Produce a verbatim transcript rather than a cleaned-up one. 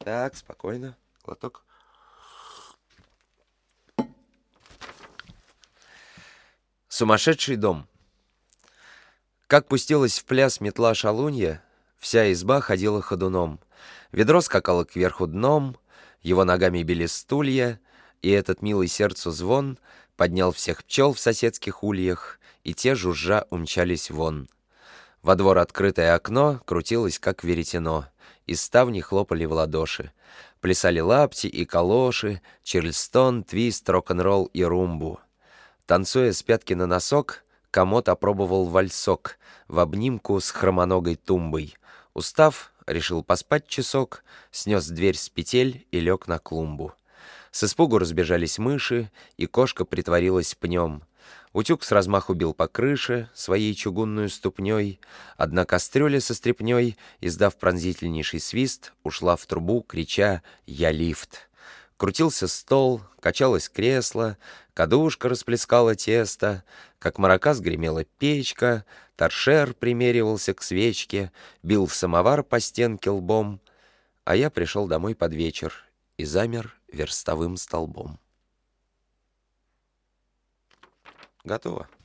Так, спокойно. Глоток. Сумасшедший дом. Как пустилась в пляс метла шалунья, вся изба ходила ходуном. Ведро скакало кверху дном, его ногами били стулья, и этот милый сердцу звон поднял всех пчел в соседских ульях, и те, жужжа, умчались вон. Во двор открытое окно крутилось, как веретено, и ставни хлопали в ладоши. Плясали лапти и калоши, чарльстон, твист, рок-н-ролл и румбу. Танцуя с пятки на носок, комод опробовал вальсок в обнимку с хромоногой тумбой. Устав, решил поспать часок, снес дверь с петель и лег на клумбу. С испугу разбежались мыши, и кошка притворилась пнем. Утюг с размаху бил по крыше своей чугунную ступней. Одна кастрюля со стряпней, издав пронзительнейший свист, ушла в трубу, крича «Я лифт!». Крутился стол, качалось кресло, кадушка расплескала тесто, как маракас гремела печка, торшер примеривался к свечке, бил в самовар по стенке лбом, а я пришел домой под вечер и замер верстовым столбом. Готово.